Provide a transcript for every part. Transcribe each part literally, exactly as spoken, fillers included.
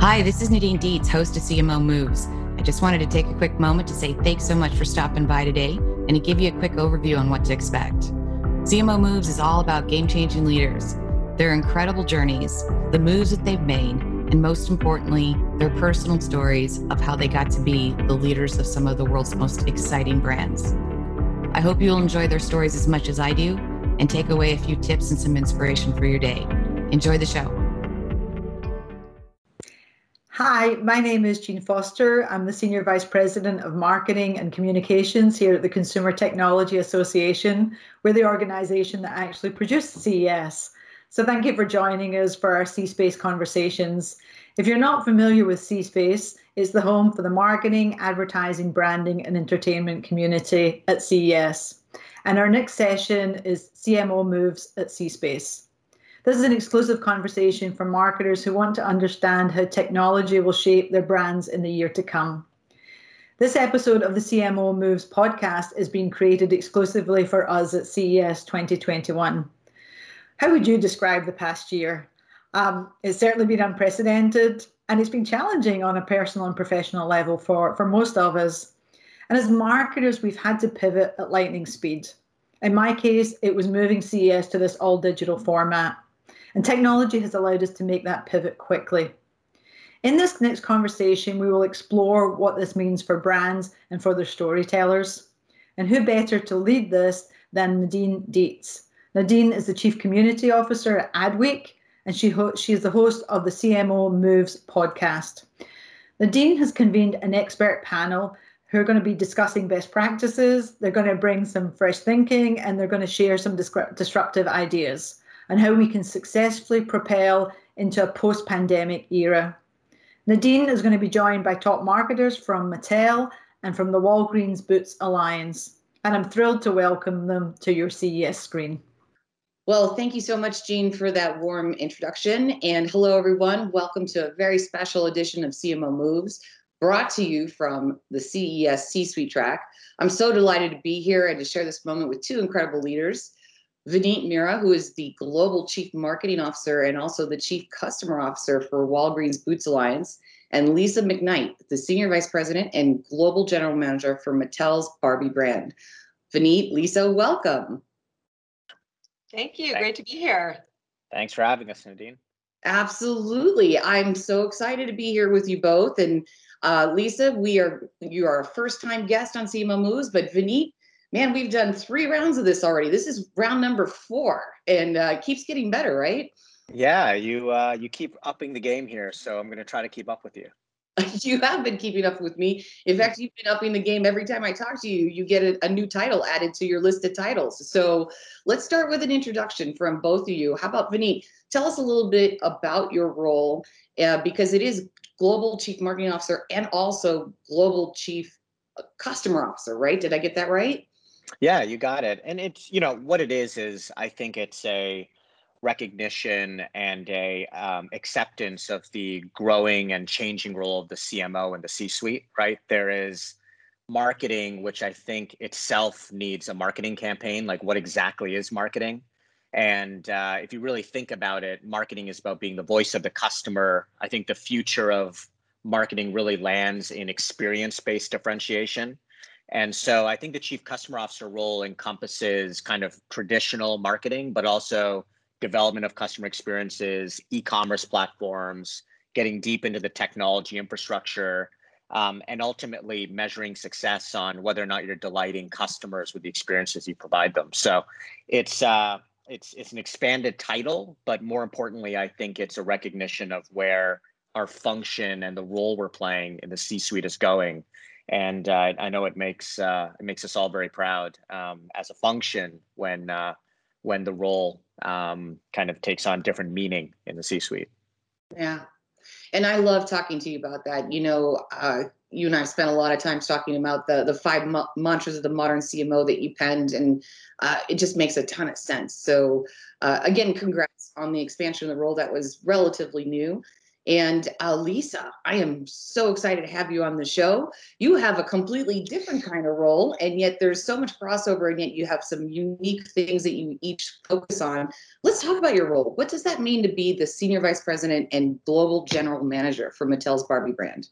Hi, this is Nadine Dietz, host of C M O Moves. I just wanted to take a quick moment to say thanks so much for stopping by today and to give you a quick overview on what to expect. C M O Moves is all about game-changing leaders, their incredible journeys, the moves that they've made, and most importantly, their personal stories of how they got to be the leaders of some of the world's most exciting brands. I hope you'll enjoy their stories as much as I do and take away a few tips and some inspiration for your day. Enjoy the show. Hi, my name is Jean Foster. I'm the Senior Vice President of Marketing and Communications here at the Consumer Technology Association. We're the organization that actually produced C E S. So thank you for joining us for our C-Space conversations. If you're not familiar with C-Space, it's the home for the marketing, advertising, branding, and entertainment community at C E S. And our next session is C M O Moves at C-Space. This is an exclusive conversation for marketers who want to understand how technology will shape their brands in the year to come. This episode of the C M O Moves podcast is being created exclusively for us at C E S twenty twenty-one. How would you describe the past year? Um, it's certainly been unprecedented, and it's been challenging on a personal and professional level for, for most of us. And as marketers, we've had to pivot at lightning speed. In my case, it was moving C E S to this all-digital format. And technology has allowed us to make that pivot quickly. In this next conversation, we will explore what this means for brands and for their storytellers. And who better to lead this than Nadine Dietz. Nadine is the Chief Community Officer at Adweek, and she, ho- she is the host of the C M O Moves podcast. Nadine has convened an expert panel who are going to be discussing best practices. They're going to bring some fresh thinking, and they're going to share some disruptive ideas and how we can successfully propel into a post-pandemic era. Nadine is going to be joined by top marketers from Mattel and from the Walgreens Boots Alliance, and I'm thrilled to welcome them to your C E S screen. Well, thank you so much, Jean, for that warm introduction. And hello, everyone. Welcome to a very special edition of C M O Moves, brought to you from the C E S C-Suite track. I'm so delighted to be here and to share this moment with two incredible leaders. Vineet Mehra, who is the Global Chief Marketing Officer and also the Chief Customer Officer for Walgreens Boots Alliance, and Lisa McKnight, the Senior Vice President and Global General Manager for Mattel's Barbie brand. Vineet, Lisa, welcome. Thank you. Thanks. Great to be here. Thanks for having us, Nadine. Absolutely. I'm so excited to be here with you both. And uh, Lisa, we are you are a first-time guest on C M O Moves, but Vineet, man, we've done three rounds of this already. This is round number four, and uh, it keeps getting better, right? Yeah, you uh, you keep upping the game here, so I'm going to try to keep up with you. You have been keeping up with me. In fact, you've been upping the game every time I talk to you. You get a, a new title added to your list of titles. So let's start with an introduction from both of you. How about Vineet? Tell us a little bit about your role, uh, because it is Global Chief Marketing Officer and also Global Chief Customer Officer, right? Did I get that right? Yeah, you got it. And it's, you know, what it is, is I think it's a recognition and a um, acceptance of the growing and changing role of the C M O and the C-suite, right? There is marketing, which I think itself needs a marketing campaign. Like, what exactly is marketing? And uh, if you really think about it, marketing is about being the voice of the customer. I think the future of marketing really lands in experience-based differentiation. And so I think the Chief Customer Officer role encompasses kind of traditional marketing, but also development of customer experiences, e-commerce platforms, getting deep into the technology infrastructure, um, and ultimately measuring success on whether or not you're delighting customers with the experiences you provide them. So it's uh, it's it's an expanded title, but more importantly, I think it's a recognition of where our function and the role we're playing in the C-suite is going. And uh, I know it makes uh, it makes us all very proud um, as a function when uh, when the role um, kind of takes on different meaning in the C-suite. Yeah, and I love talking to you about that. You know, uh, you and I have spent a lot of time talking about the the five mo- mantras of the modern C M O that you penned, and uh, it just makes a ton of sense. So uh, again, congrats on the expansion of the role that was relatively new. And uh, Lisa, I am so excited to have you on the show. You have a completely different kind of role, and yet there's so much crossover, and yet you have some unique things that you each focus on. Let's talk about your role. What does that mean to be the Senior Vice President and Global General Manager for Mattel's Barbie brand?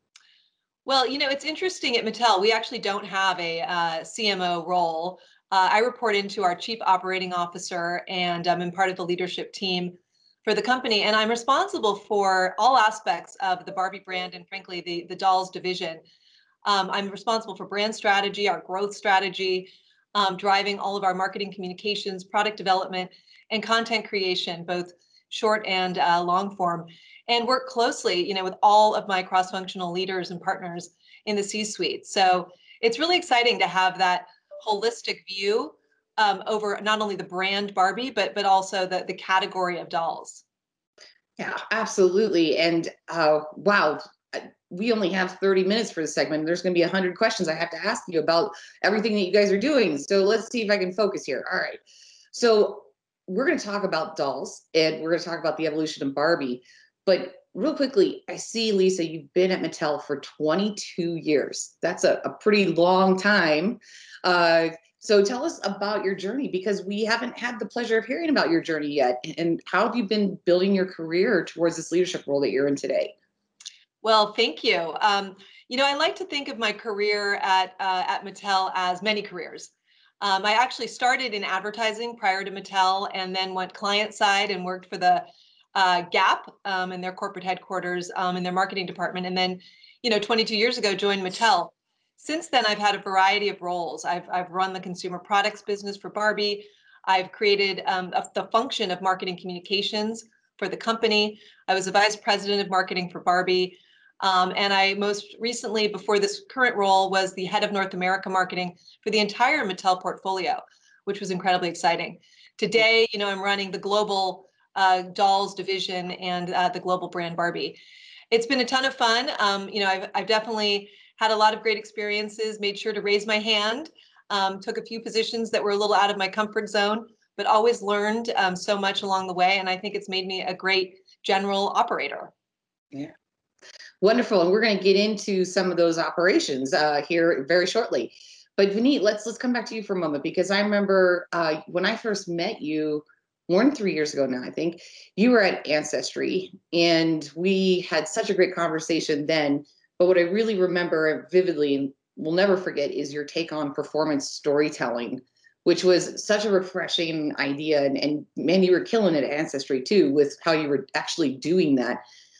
Well, you know, it's interesting at Mattel, we actually don't have a uh, C M O role. Uh, I report into our Chief Operating Officer, and I'm in part of the leadership team for the company. And I'm responsible for all aspects of the Barbie brand and, frankly, the, the dolls division. Um, I'm responsible for brand strategy, our growth strategy, um, driving all of our marketing communications, product development, and content creation, both short and uh, long form, and work closely, you know, with all of my cross-functional leaders and partners in the C-suite. So it's really exciting to have that holistic view um, over not only the brand Barbie, but but also the, the category of dolls. Yeah, absolutely. And uh, wow, we only have thirty minutes for this segment. There's going to be one hundred questions I have to ask you about everything that you guys are doing. So let's see if I can focus here. All right. So we're going to talk about dolls, and we're going to talk about the evolution of Barbie. But real quickly, I see, Lisa, you've been at Mattel for twenty-two years. That's a, a pretty long time. Uh, so tell us about your journey, because we haven't had the pleasure of hearing about your journey yet. And how have you been building your career towards this leadership role that you're in today? Well, thank you. Um, you know, I like to think of my career at, uh, at Mattel as many careers. Um, I actually started in advertising prior to Mattel, and then went client side and worked for the uh, Gap um, in their corporate headquarters um, in their marketing department. And then, you know, twenty-two years ago, joined Mattel. Since then, I've had a variety of roles. I've, I've run the consumer products business for Barbie. I've created um, a, the function of marketing communications for the company. I was a vice president of marketing for Barbie. Um, and I most recently, before this current role, was the head of North America marketing for the entire Mattel portfolio, which was incredibly exciting. Today, you know, I'm running the global uh, dolls division and uh, the global brand Barbie. It's been a ton of fun. Um, you know, I've, I've definitely had a lot of great experiences, made sure to raise my hand, um, took a few positions that were a little out of my comfort zone, but always learned um, so much along the way. And I think it's made me a great general operator. Yeah. Wonderful. And we're going to get into some of those operations uh, here very shortly. But Vineet, let's let's come back to you for a moment, because I remember uh, when I first met you, more than three years ago now, I think, you were at Ancestry, and we had such a great conversation then. But what I really remember vividly and will never forget is your take on performance storytelling, which was such a refreshing idea. And, and man, you were killing it at Ancestry too, with how you were actually doing that.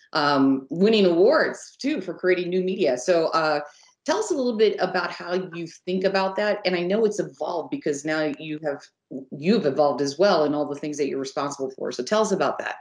Um, winning awards too for creating new media. So uh, tell us a little bit about how you think about that. And I know it's evolved, because now you have you've evolved as well in all the things that you're responsible for. So tell us about that.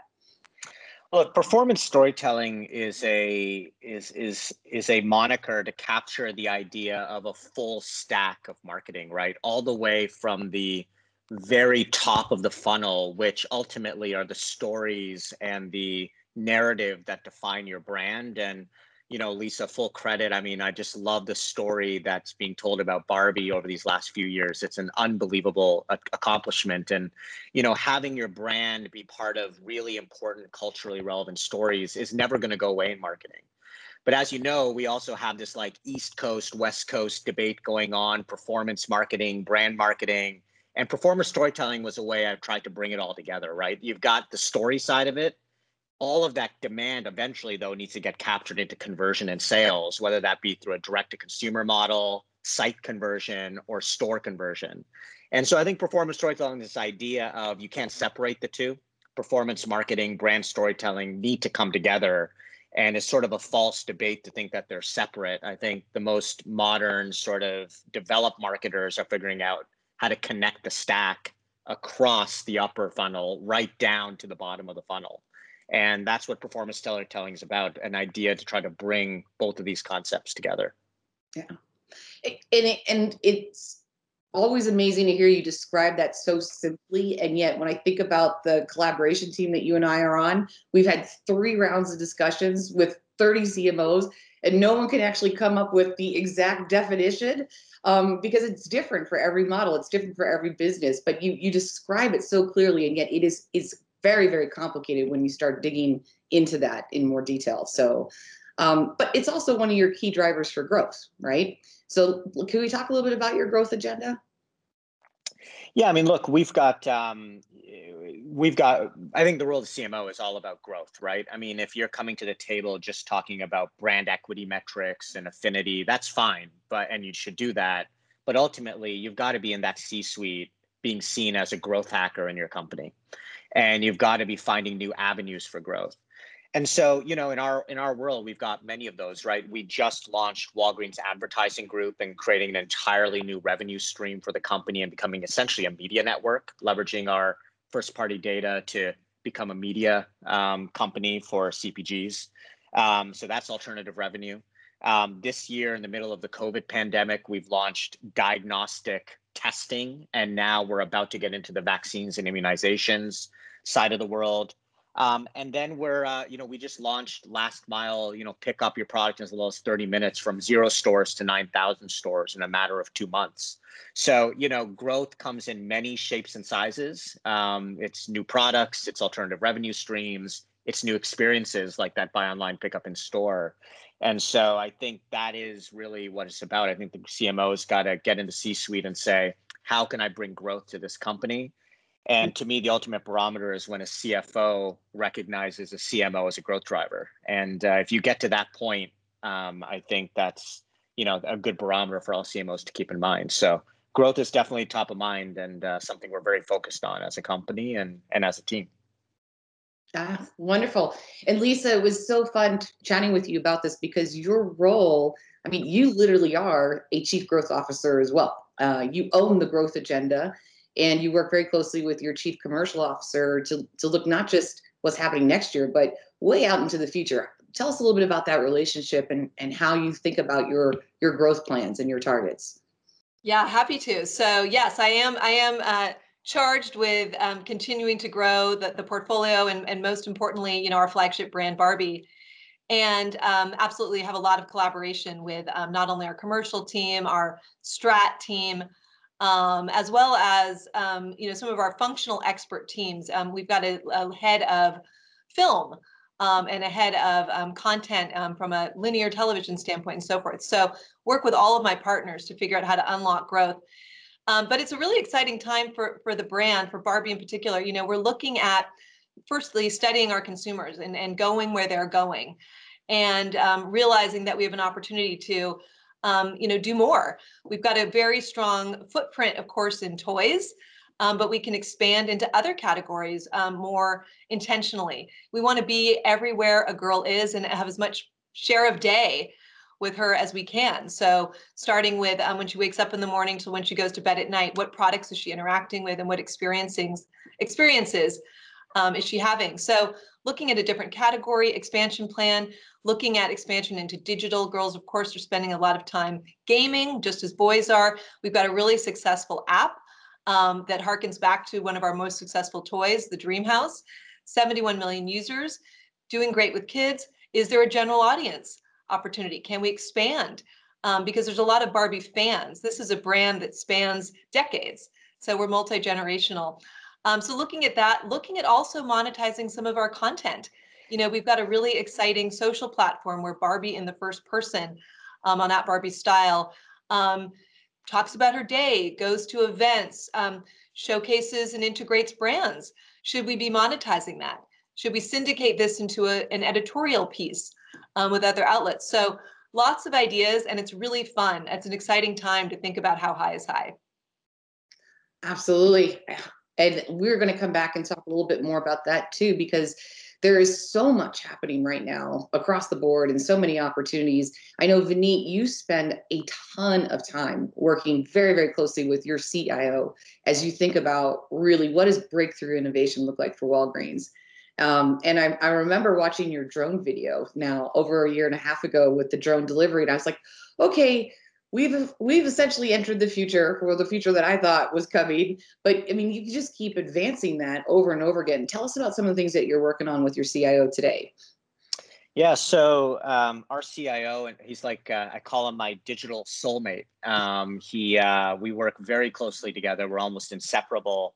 Well, performance storytelling is a is is is a moniker to capture the idea of a full stack of marketing, right? All the way from the very top of the funnel, which ultimately are the stories and the narrative that define your brand. And, you know, Lisa, full credit. I mean, I just love the story that's being told about Barbie over these last few years. It's an unbelievable a- accomplishment. And, you know, having your brand be part of really important culturally relevant stories is never going to go away in marketing. But as you know, we also have this like East Coast, West Coast debate going on, performance marketing, brand marketing, and performance storytelling was a way I've tried to bring it all together, right? You've got the story side of it. All of that demand eventually, though, needs to get captured into conversion and sales, whether that be through a direct-to-consumer model, site conversion, or store conversion. And so I think performance storytelling is this idea of you can't separate the two. Performance marketing, brand storytelling need to come together. And it's sort of a false debate to think that they're separate. I think the most modern sort of developed marketers are figuring out how to connect the stack across the upper funnel right down to the bottom of the funnel. And that's what performance storytelling is about, an idea to try to bring both of these concepts together. Yeah. And, it, and it's always amazing to hear you describe that so simply. And yet when I think about the collaboration team that you and I are on, we've had three rounds of discussions with thirty C M Os, and no one can actually come up with the exact definition um, because it's different for every model. It's different for every business, but you you describe it so clearly, and yet it is it's very, very complicated when you start digging into that in more detail. So, um, but it's also one of your key drivers for growth, right? So can we talk a little bit about your growth agenda? Yeah, I mean, look, we've got, um, we've got, I think the role of the C M O is all about growth, right? I mean, if you're coming to the table just talking about brand equity metrics and affinity, that's fine, but, and you should do that. But ultimately, you've got to be in that C-suite being seen as a growth hacker in your company. And you've got to be finding new avenues for growth. And so, you know, in our in our world, we've got many of those, right? We just launched Walgreens Advertising Group and creating an entirely new revenue stream for the company and becoming essentially a media network, leveraging our first party data to become a media um, company for C P Gs. Um, so that's alternative revenue. Um, this year, in the middle of the COVID pandemic, we've launched diagnostic testing, and now we're about to get into the vaccines and immunizations side of the world. Um, and then we're, uh, you know, we just launched last mile, you know, pick up your product in as little as thirty minutes from zero stores to nine thousand stores in a matter of two months. So, you know, growth comes in many shapes and sizes. Um, it's new products, it's alternative revenue streams, it's new experiences like that buy online, pick up in store. And so I think that is really what it's about. I think the C M O's got to get into C-suite and say, how can I bring growth to this company? And to me, the ultimate barometer is when a C F O recognizes a C M O as a growth driver. And uh, if you get to that point, um, I think that's, you know, a good barometer for all C M Os to keep in mind. So growth is definitely top of mind and uh, something we're very focused on as a company and, and as a team. Ah, wonderful. And Lisa, it was so fun chatting with you about this because your role, I mean, you literally are a chief growth officer as well. Uh, you own the growth agenda. And you work very closely with your chief commercial officer to, to look not just what's happening next year, but way out into the future. Tell us a little bit about that relationship and, and how you think about your, your growth plans and your targets. Yeah, happy to. So yes, I am I am uh, charged with um, continuing to grow the, the portfolio and, and most importantly, you know, our flagship brand, Barbie. And um, absolutely have a lot of collaboration with um, not only our commercial team, our strat team, Um, as well as um, you know, some of our functional expert teams. Um, we've got a, a head of film um, and a head of um, content um, from a linear television standpoint and so forth. So work with all of my partners to figure out how to unlock growth. Um, but it's a really exciting time for, for the brand, for Barbie in particular. You know, we're looking at, firstly, studying our consumers and, and going where they're going and um, realizing that we have an opportunity to Um, you know, do more. We've got a very strong footprint, of course, in toys, um, but we can expand into other categories um, more intentionally. We want to be everywhere a girl is and have as much share of day with her as we can. So starting with um, when she wakes up in the morning till when she goes to bed at night, what products is she interacting with and what experiencing experiences um, is she having? So looking at a different category expansion plan, looking at expansion into digital. Girls, of course, are spending a lot of time gaming, just as boys are. We've got a really successful app um, that harkens back to one of our most successful toys, the Dream House. seventy-one million users, doing great with kids. Is there a general audience opportunity? Can we expand? Um, because there's a lot of Barbie fans. This is a brand that spans decades. So we're multi-generational. Um, so looking at that, looking at also monetizing some of our content. You know, we've got a really exciting social platform where Barbie in the first person um, on At Barbie Style um, talks about her day, goes to events, um, showcases and integrates brands. Should we be monetizing that? Should we syndicate this into a, an editorial piece um, with other outlets? So lots of ideas, and it's really fun. It's an exciting time to think about how high is high. Absolutely. And we're going to come back and talk a little bit more about that too, because there is so much happening right now across the board and so many opportunities. I know, Vineet, you spend a ton of time working very, very closely with your C I O as you think about really what does breakthrough innovation look like for Walgreens. Um, and I, I remember watching your drone video now over a year and a half ago with the drone delivery. And I was like, okay, we've we've essentially entered the future, or the future that I thought was coming. But I mean, you just keep advancing that over and over again. Tell us about some of the things that you're working on with your C I O today. Yeah, so um, our C I O, and he's like, uh, I call him my digital soulmate. Um, he, uh, we work very closely together. We're almost inseparable.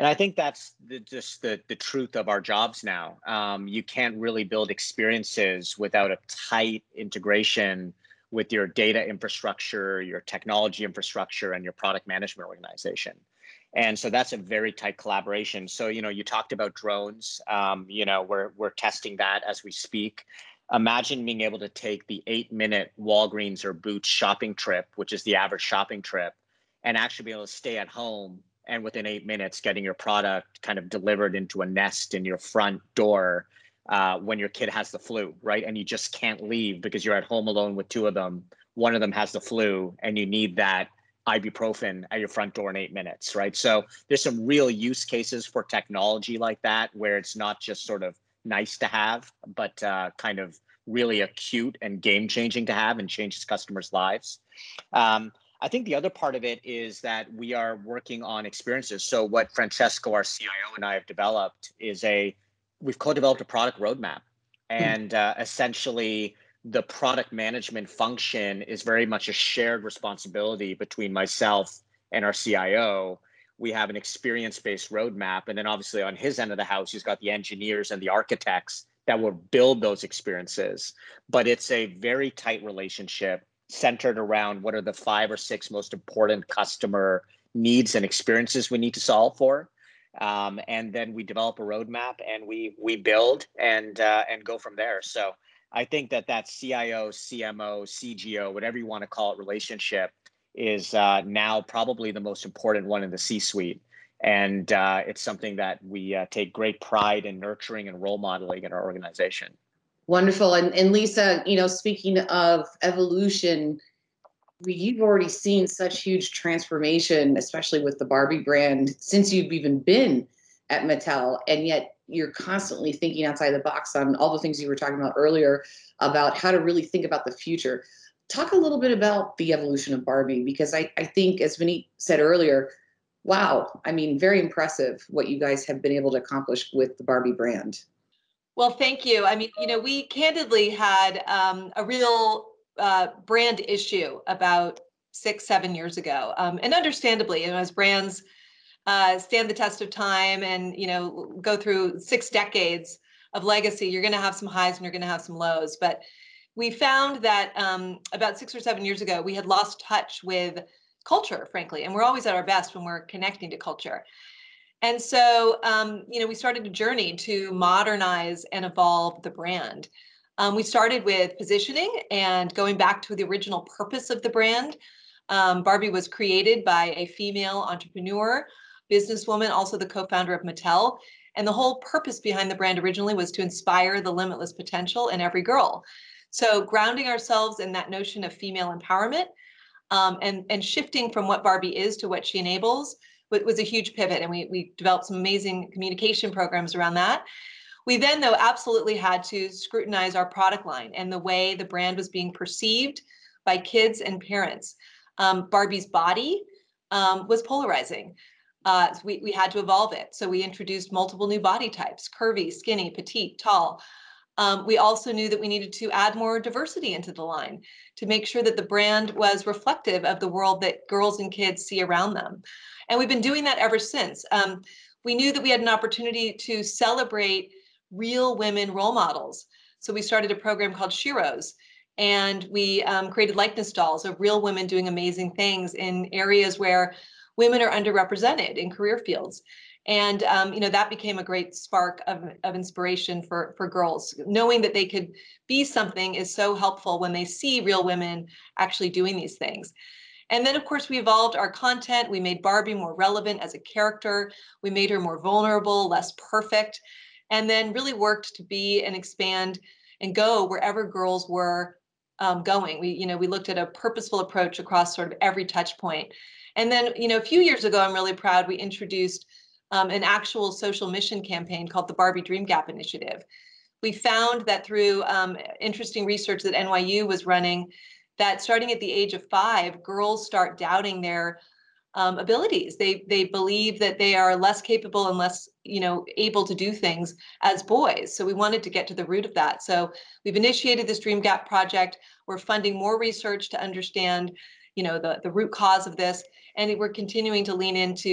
And I think that's the, just the, the truth of our jobs now. Um, you can't really build experiences without a tight integration with your data infrastructure, your technology infrastructure, and your product management organization. And so that's a very tight collaboration. So, you know, you talked about drones. Um, you know, we're, we're testing that as we speak. Imagine being able to take the eight minute Walgreens or Boots shopping trip, which is the average shopping trip, and actually be able to stay at home and within eight minutes getting your product kind of delivered into a nest in your front door uh, when your kid has the flu, right? And you just can't leave because you're at home alone with two of them. One of them has the flu and you need that ibuprofen at your front door in eight minutes, right? So there's some real use cases for technology like that, where it's not just sort of nice to have, but uh, kind of really acute and game changing to have and changes customers' lives. Um, I think the other part of it is that we are working on experiences. So what Francesco, our C I O, and I have developed is a, we've co-developed a product roadmap. And uh, essentially the product management function is very much a shared responsibility between myself and our C I O. We have an experience-based roadmap. And then obviously on his end of the house, he's got the engineers and the architects that will build those experiences. But it's a very tight relationship centered around what are the five or six most important customer needs and experiences we need to solve for. Um, and then we develop a roadmap and we we build and uh, and go from there. So I think that that C I O, C M O, C G O, whatever you want to call it, relationship is uh, now probably the most important one in the C-suite. And uh, it's something that we uh, take great pride in nurturing and role modeling in our organization. Wonderful. And, and Lisa, you know, speaking of evolution, you've already seen such huge transformation, especially with the Barbie brand, since you've even been at Mattel. And yet you're constantly thinking outside the box on all the things you were talking about earlier about how to really think about the future. Talk a little bit about the evolution of Barbie, because I, I think, as Vineet said earlier, wow, I mean, very impressive what you guys have been able to accomplish with the Barbie brand. Well, thank you. I mean, you know, we candidly had um, a real uh, brand issue about six, seven years ago. Um, and understandably, you know, as brands uh, stand the test of time and, you know, go through six decades of legacy, you're going to have some highs and you're going to have some lows. But we found that um, about six or seven years ago, we had lost touch with culture, frankly. And we're always at our best when we're connecting to culture. And so, um, you know, we started a journey to modernize and evolve the brand. Um, we started with positioning and going back to the original purpose of the brand. Um, Barbie was created by a female entrepreneur, businesswoman, also the co-founder of Mattel. And the whole purpose behind the brand originally was to inspire the limitless potential in every girl. So grounding ourselves in that notion of female empowerment um, and, and shifting from what Barbie is to what she enables was a huge pivot, and we, we developed some amazing communication programs around that. We then, though, absolutely had to scrutinize our product line and the way the brand was being perceived by kids and parents. Um, Barbie's body um, was polarizing. Uh, so we, we had to evolve it. So we introduced multiple new body types: curvy, skinny, petite, tall. Um, we also knew that we needed to add more diversity into the line to make sure that the brand was reflective of the world that girls and kids see around them. And we've been doing that ever since. Um, we knew that we had an opportunity to celebrate real women role models. So we started a program called Sheroes, and we um, created likeness dolls of real women doing amazing things in areas where women are underrepresented in career fields. And um, you know, that became a great spark of, of inspiration for, for girls. Knowing that they could be something is so helpful when they see real women actually doing these things. And then, of course, we evolved our content. We made Barbie more relevant as a character. We made her more vulnerable, less perfect, and then really worked to be and expand and go wherever girls were um, going. We, you know, we looked at a purposeful approach across sort of every touch point. And then, you know, a few years ago, I'm really proud, we introduced um, an actual social mission campaign called the Barbie Dream Gap Initiative. We found that through um, interesting research that N Y U was running, that starting at the age of five, girls start doubting their um, abilities. They they believe that they are less capable and less, you know, able to do things as boys. So we wanted to get to the root of that. So we've initiated this Dream Gap project. We're funding more research to understand, you know, the, the root cause of this. And we're continuing to lean into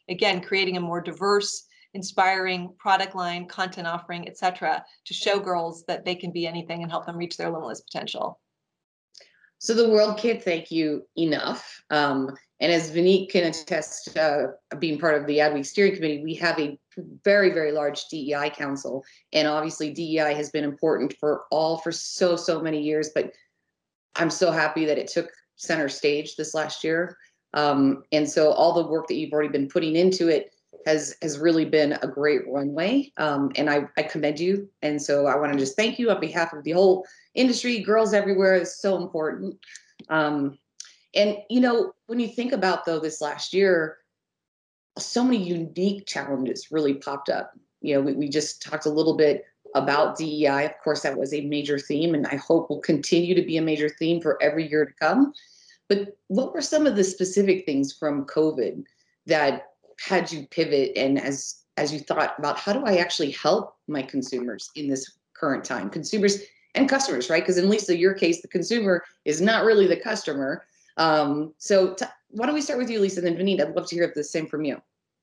again, creating a more diverse, inspiring product line, content offering, et cetera, to show girls that they can be anything and help them reach their limitless potential. So the world can't thank you enough. Um, and as Vineet can attest, uh, being part of the Adweek Steering Committee, we have a very, very large D E I council. And obviously D E I has been important for all for so, so many years, but I'm so happy that it took center stage this last year. Um, and so all the work that you've already been putting into it has has really been a great runway. Um, and I, I commend you. And so I want to just thank you on behalf of the whole industry, girls everywhere. Is so important. Um, and, you know, when you think about, though, this last year, so many unique challenges really popped up. You know, we, we just talked a little bit about D E I. Of course, that was a major theme, and I hope will continue to be a major theme for every year to come. But what were some of the specific things from COVID that had you pivot, and as as you thought about how do I actually help my consumers in this current time, consumers and customers, right? Because in Lisa, your case, the consumer is not really the customer. Um, so t- why don't we start with you, Lisa, and then Vineet, I'd love to hear the same from you.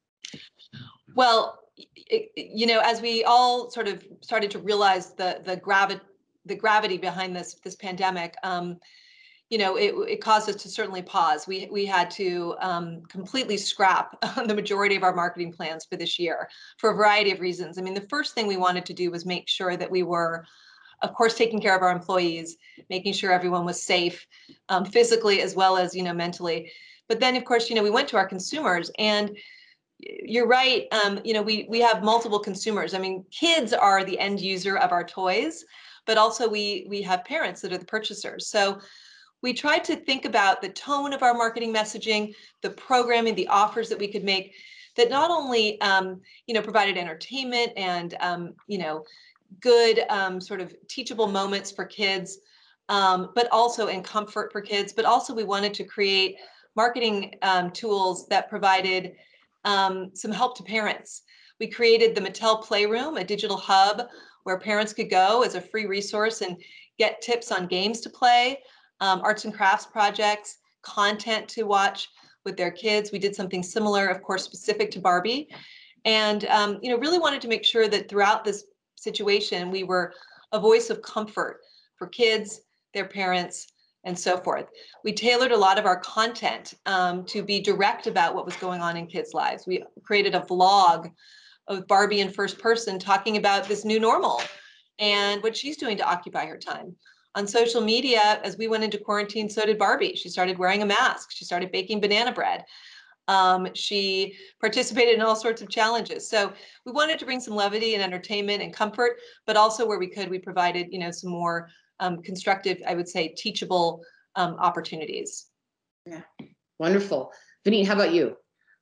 Well, it, you know, as we all sort of started to realize the the gravity the gravity behind this this pandemic, um, you know, it, it caused us to certainly pause. We we had to um, completely scrap the majority of our marketing plans for this year for a variety of reasons. I mean, the first thing we wanted to do was make sure that we were, of course, taking care of our employees, making sure everyone was safe, um, physically as well as, you know, mentally. But then, of course, you know, we went to our consumers, and you're right. Um, you know, we we have multiple consumers. I mean, kids are the end user of our toys, but also we we have parents that are the purchasers. So we tried to think about the tone of our marketing messaging, the programming, the offers that we could make that not only, um, you know, provided entertainment and, um, you know, good um, sort of teachable moments for kids, um, but also in comfort for kids. But also we wanted to create marketing um, tools that provided um, some help to parents. We created the Mattel Playroom, a digital hub where parents could go as a free resource and get tips on games to play, um, arts and crafts projects, content to watch with their kids. We did something similar, of course, specific to Barbie. And, um, you know, really wanted to make sure that throughout this situation, we were a voice of comfort for kids, their parents, and so forth. We tailored a lot of our content um, to be direct about what was going on in kids' lives. We created a vlog of Barbie in first person talking about this new normal and what she's doing to occupy her time. On social media, as we went into quarantine, so did Barbie. She started wearing a mask. She started baking banana bread. Um, she participated in all sorts of challenges. So we wanted to bring some levity and entertainment and comfort, but also where we could, we provided, you know, some more um, constructive, I would say, teachable um, opportunities. Yeah, wonderful. Vineet, how about you?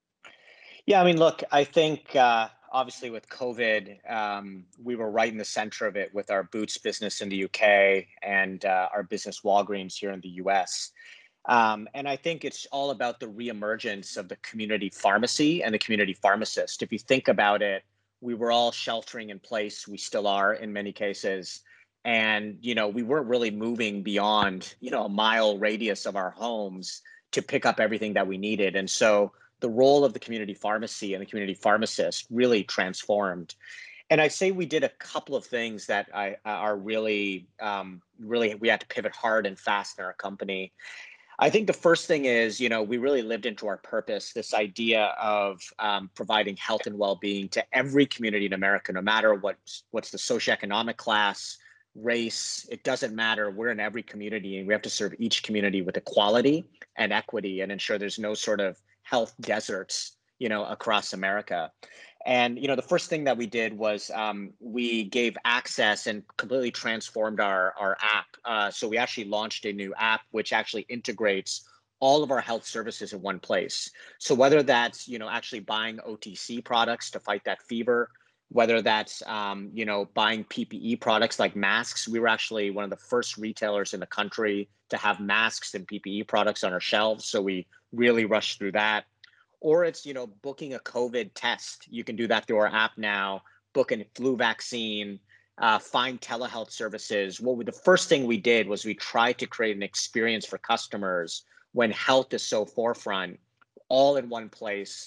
Yeah, I mean, look, I think uh, obviously with COVID, um, we were right in the center of it with our Boots business in the U K and uh, our business Walgreens here in the U S. Um, and I think it's all about the reemergence of the community pharmacy and the community pharmacist. If you think about it, we were all sheltering in place. We still are in many cases. And, you know, we weren't really moving beyond, you know, a mile radius of our homes to pick up everything that we needed. And so the role of the community pharmacy and the community pharmacist really transformed. And I say we did a couple of things that I, are really, um, really, we had to pivot hard and fast in our company. I think the first thing is, you know, we really lived into our purpose, this idea of um, providing health and well-being to every community in America, no matter what's, what's the socioeconomic class, race, it doesn't matter. We're in every community, and we have to serve each community with equality and equity and ensure there's no sort of health deserts, you know, across America. And, you know, the first thing that we did was um, we gave access and completely transformed our, our app. Uh, so we actually launched a new app, which actually integrates all of our health services in one place. So whether that's, you know, actually buying O T C products to fight that fever, whether that's, um, you know, buying P P E products like masks. We were actually one of the first retailers in the country to have masks and P P E products on our shelves. So we really rushed through that. Or it's, you know, booking a COVID test. You can do that through our app now, book a flu vaccine, uh, find telehealth services. What we, the first thing we did was we tried to create an experience for customers when health is so forefront, all in one place,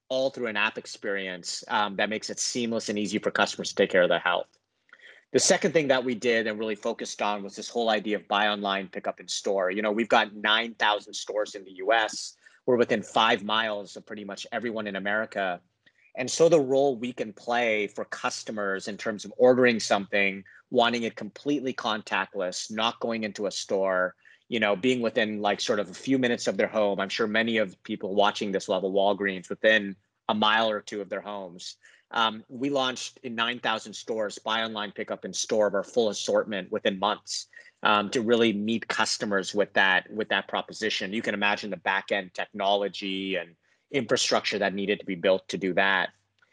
all through an app experience um, that makes it seamless and easy for customers to take care of their health. The second thing that we did and really focused on was this whole idea of buy online, pick up in store. You know, we've got nine thousand stores in the U S. We're within five miles of pretty much everyone in America. And so the role we can play for customers in terms of ordering something, wanting it completely contactless, not going into a store, you know, being within like sort of a few minutes of their home. I'm sure many of people watching this will have a Walgreens within a mile or two of their homes. Um, we launched in nine thousand stores, buy online, pick up in store of our full assortment within months um, to really meet customers with that, with that proposition. You can imagine the back end technology and infrastructure that needed to be built to do that.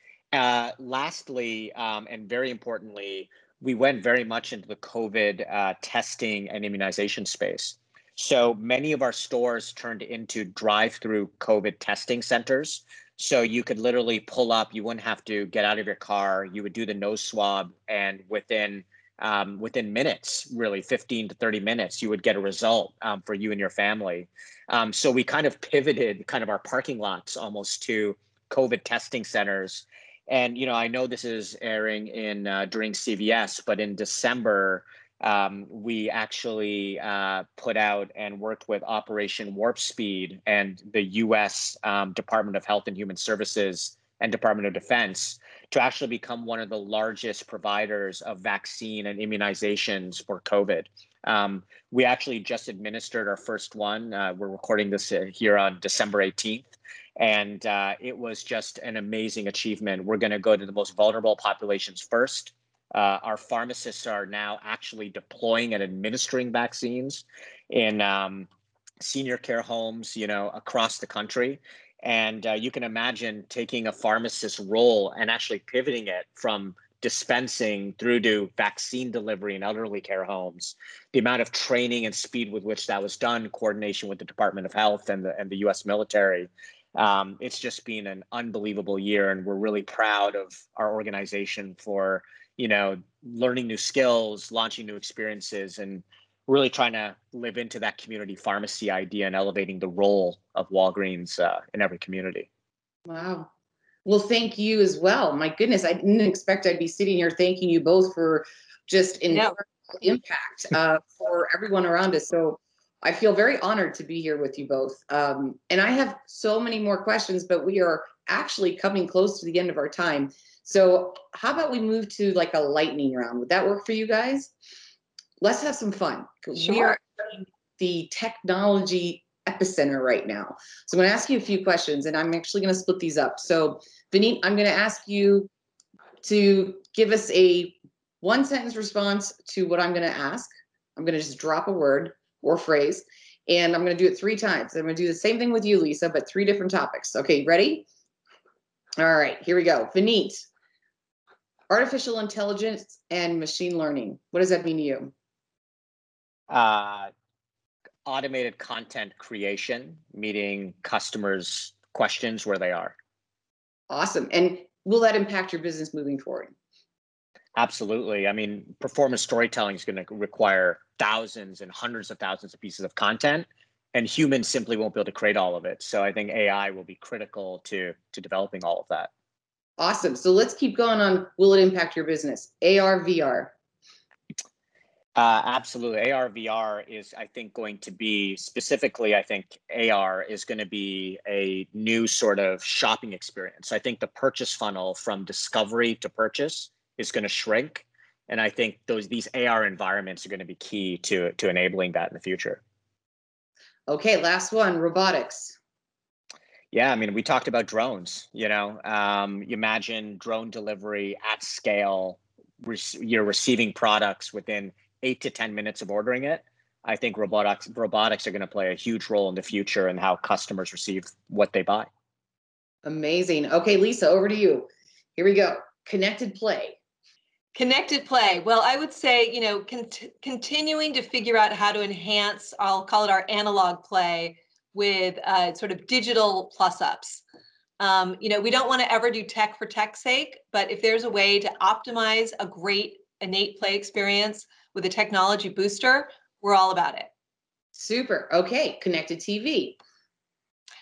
Uh, lastly, um, and very importantly, we went very much into the COVID uh, testing and immunization space. So many of our stores turned into drive-through COVID testing centers. So you could literally pull up, you wouldn't have to get out of your car, you would do the nose swab, and within um, within minutes, really fifteen to thirty minutes, you would get a result um, for you and your family. Um, so we kind of pivoted kind of our parking lots almost to COVID testing centers. And, you know, I know this is airing in uh, during C V S, but in December, um, we actually uh, put out and worked with Operation Warp Speed and the U S um, Department of Health and Human Services and Department of Defense to actually become one of the largest providers of vaccine and immunizations for COVID. Um, we actually just administered our first one. Uh, we're recording this here on December eighteenth. And uh, it was just an amazing achievement. We're going to go to the most vulnerable populations first. Uh, our pharmacists are now actually deploying and administering vaccines in um, senior care homes, you know, across the country. And uh, you can imagine taking a pharmacist's role and actually pivoting it from dispensing through to vaccine delivery in elderly care homes. The amount of training and speed with which that was done, coordination with the Department of Health and the, and the U S military. Um, it's just been an unbelievable year, and we're really proud of our organization for, you know, learning new skills, launching new experiences, and really trying to live into that community pharmacy idea and elevating the role of Walgreens uh, in every community. Wow. Well, thank you as well. My goodness, I didn't expect I'd be sitting here thanking you both for just incredible impact uh, for everyone around us. So I feel very honored to be here with you both. Um, and I have so many more questions, but we are actually coming close to the end of our time. So how about we move to like a lightning round? Would that work for you guys? Let's have some fun. Sure. We are in the technology epicenter right now. So I'm going to ask you a few questions, and I'm actually going to split these up. So Vineet, I'm going to ask you to give us a one sentence response to what I'm going to ask. I'm going to just drop a word or phrase, and I'm going to do it three times. I'm going to do the same thing with you, Lisa, but three different topics. Okay, ready? All right, here we go. Vineet, artificial intelligence and machine learning. What does that mean to you? Uh, automated content creation, meeting customers' questions where they are. Awesome. And will that impact your business moving forward? Absolutely. I mean, performance storytelling is going to require thousands and hundreds of thousands of pieces of content, and humans simply won't be able to create all of it. So I think A I will be critical to, to developing all of that. Awesome. So let's keep going on. Will it impact your business? A R, V R. Uh, absolutely. A R, V R is, I think, going to be specifically, I think A R is going to be a new sort of shopping experience. I think the purchase funnel from discovery to purchase is going to shrink. And I think those these A R environments are going to be key to, to enabling that in the future. Okay, last one, robotics. Yeah, I mean, we talked about drones, you know, um, you imagine drone delivery at scale, re- you're receiving products within eight to ten minutes of ordering it. I think robotics robotics are going to play a huge role in the future in how customers receive what they buy. Amazing. Okay, Lisa, over to you. Here we go. Connected play. Connected play. Well, I would say, you know, cont- continuing to figure out how to enhance, I'll call it our analog play with uh, sort of digital plus ups. Um, you know, we don't want to ever do tech for tech's sake, but if there's a way to optimize a great innate play experience with a technology booster, we're all about it. Super. Okay, connected T V.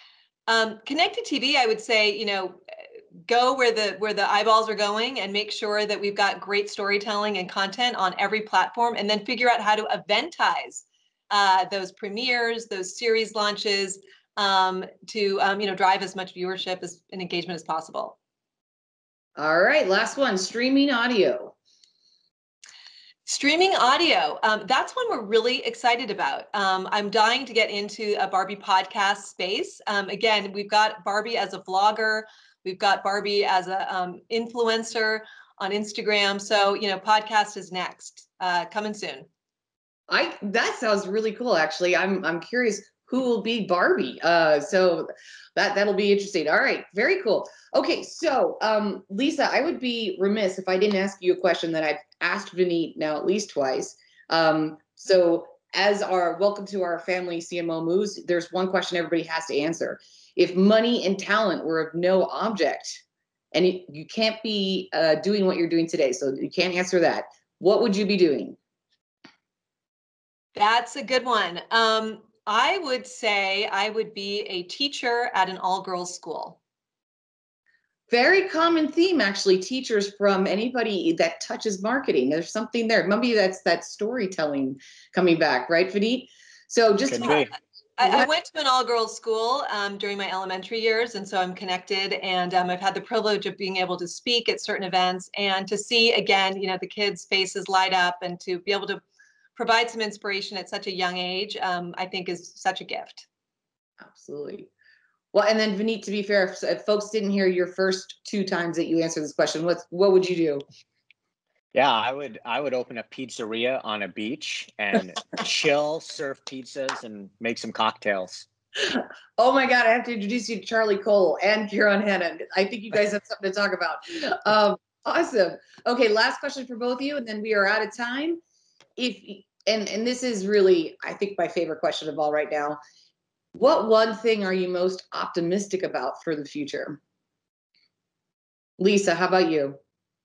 Um, connected T V, I would say, you know, go where the where the eyeballs are going and make sure that we've got great storytelling and content on every platform, and then figure out how to eventize uh, those premieres, those series launches, um, to um, you know, drive as much viewership as, and engagement as possible. All right, last one, streaming audio. Streaming audio, um, that's one we're really excited about. Um, I'm dying to get into a Barbie podcast space. Um, again, we've got Barbie as a vlogger. We've got Barbie as a um, influencer on Instagram. So, you know, podcast is next, uh, coming soon. I that sounds really cool. Actually, I'm I'm curious who will be Barbie. Uh, so that that'll be interesting. All right, very cool. Okay, so um, Lisa, I would be remiss if I didn't ask you a question that I've asked Vineet now at least twice. Um, so as our welcome to our family C M O moves, there's one question everybody has to answer. If money and talent were of no object, and you, you can't be uh, doing what you're doing today, so you can't answer that, what would you be doing? That's a good one. Um, I would say I would be a teacher at an all-girls school. Very common theme, actually, teachers from anybody that touches marketing. There's something there. Maybe that's that storytelling coming back, right, Vineet? So just Could be. I, I went to an all-girls school um, during my elementary years, and so I'm connected, and um, I've had the privilege of being able to speak at certain events and to see, again, you know, the kids' faces light up, and to be able to provide some inspiration at such a young age, um, I think is such a gift. Absolutely. Well, and then Vineet, to be fair, if, if folks didn't hear your first two times that you answered this question, what what would you do? Yeah, I would I would open a pizzeria on a beach and chill, serve pizzas, and make some cocktails. Oh my God, I have to introduce you to Charlie Cole and Kieran Hannon. I think you guys have something to talk about. Um, awesome. Okay, last question for both of you, and then we are out of time. If and and this is really, I think, my favorite question of all right now. What one thing are you most optimistic about for the future? Lisa, how about you?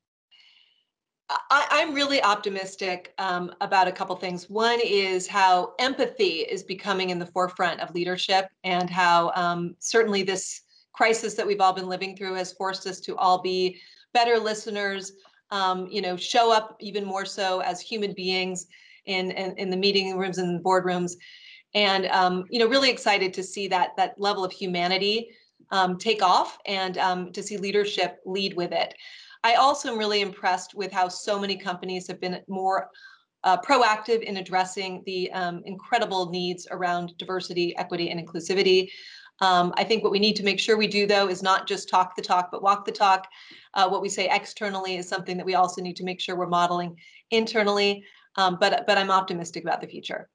I, I'm really optimistic um, about a couple things. One is how empathy is becoming in the forefront of leadership, and how um, certainly this crisis that we've all been living through has forced us to all be better listeners, um, you know, show up even more so as human beings in, in, in the meeting rooms and boardrooms. And, um, you know, really excited to see that, that level of humanity um, take off, and um, to see leadership lead with it. I also am really impressed with how so many companies have been more uh, proactive in addressing the um, incredible needs around diversity, equity, and inclusivity. Um, I think what we need to make sure we do, though, is not just talk the talk, but walk the talk. Uh, what we say externally is something that we also need to make sure we're modeling internally. Um, but, but I'm optimistic about the future.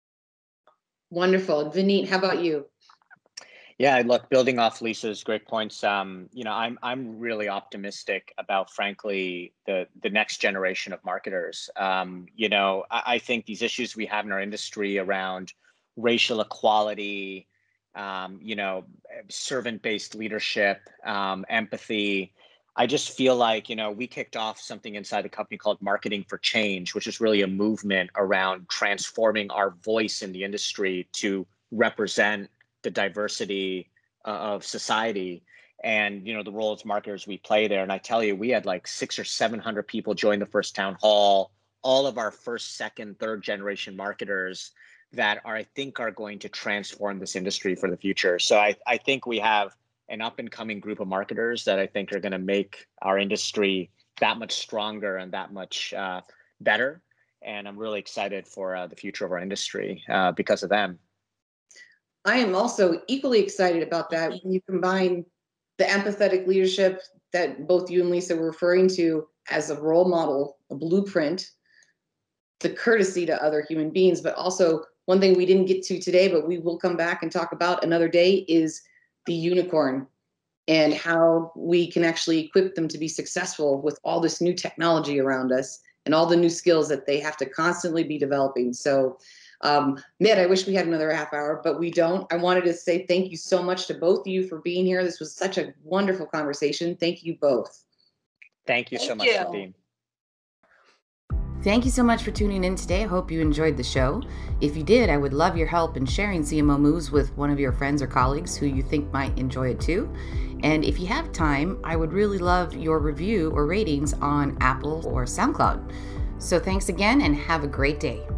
Wonderful. Vineet, how about you? Yeah, look, building off Lisa's great points, um, you know, I'm I'm really optimistic about, frankly, the the next generation of marketers. Um, you know, I, I think these issues we have in our industry around racial equality, um, you know, servant-based leadership, um, empathy. I just feel like, you know, we kicked off something inside the company called Marketing for Change, which is really a movement around transforming our voice in the industry to represent the diversity uh, of society, and you know the role as marketers we play there. And I tell you, we had like six or seven hundred people join the first town hall. All of our first, second, third generation marketers that are, I think, are going to transform this industry for the future. So I, I think we have an up and coming group of marketers that I think are going to make our industry that much stronger and that much uh, better. And I'm really excited for uh, the future of our industry uh, because of them. I am also equally excited about that when you combine the empathetic leadership that both you and Lisa were referring to as a role model, a blueprint, the courtesy to other human beings, but also one thing we didn't get to today, but we will come back and talk about another day, is the unicorn and how we can actually equip them to be successful with all this new technology around us and all the new skills that they have to constantly be developing. So Um, Ned, I wish we had another half hour, but we don't. I wanted to say thank you so much to both of you for being here. This was such a wonderful conversation. Thank you both. Thank you Thank so much, you. Nadine. Thank you so much for tuning in today. I hope you enjoyed the show. If you did, I would love your help in sharing C M O Moves with one of your friends or colleagues who you think might enjoy it too. And if you have time, I would really love your review or ratings on Apple or SoundCloud. So thanks again and have a great day.